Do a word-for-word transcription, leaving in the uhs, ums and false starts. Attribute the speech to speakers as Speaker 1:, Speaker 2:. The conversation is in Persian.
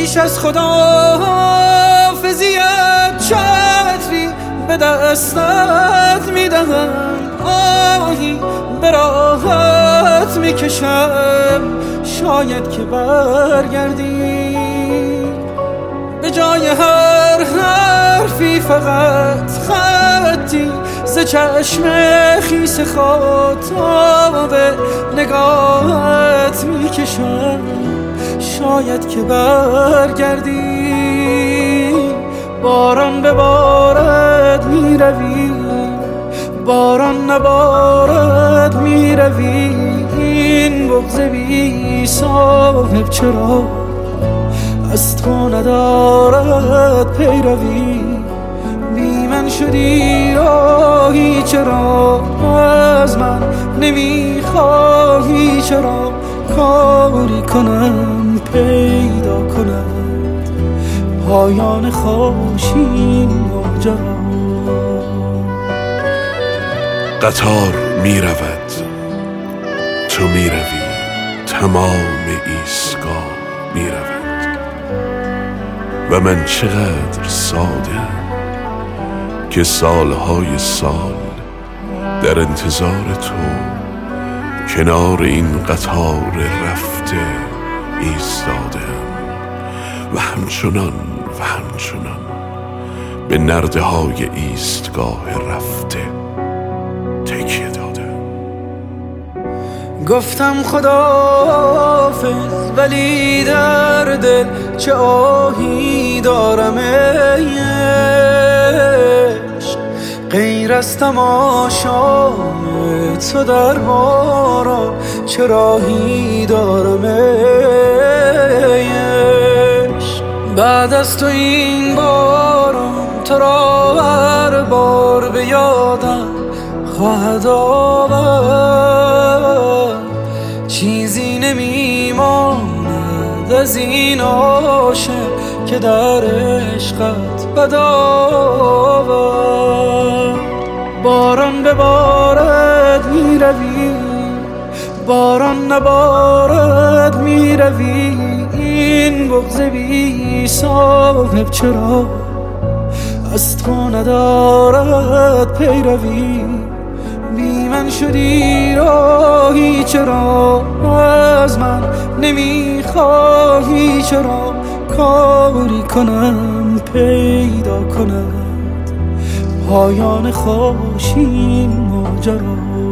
Speaker 1: پیش از خداحافظیت چتری به دستت میدهم، آهی به راحت میکشم، شاید که برگردی. به جای هر حرفی فقط خطی ز چشم خیس خاطاب نگاهت میکشم، شاید که برگردی. باران ببارد میروی، باران نبارد میروی، این بغض بی صاحب چرا از تو ندارد پیروی. بی من شدی راهی چرا از من نمیخواهی، چرا کاری کنم پیدا کند پایان خوشین ماجرا.
Speaker 2: قطار می رود، تو می روی، تمام ایستگاه می رود و من چقدر ساده‌ام که سالهای سال در انتظار تو کنار این قطار رفته ایستاده‌ام و همچنان و همچنان به نرده های ایستگاه رفته تکیه دادم.
Speaker 1: گفتم خداحافظ ولی در دل چه آهی دارم ای عشق، غیر از تماشای تو در باران چه راهی دارم ای عشق. بعد از تو این باران تو را هر بار به یادم خواهد آورد، چیزی نمیماند از این عاشق که در عشقت بد آورد. باران ببارد میروی، باران نبارد میروی، این بغض بی صاحب چرا از تو ندارد پیروی. بی من شدی راهی چرا از من نمیخواهی، چرا کاری کنم پیدا کند پایان خوشین ماجرا.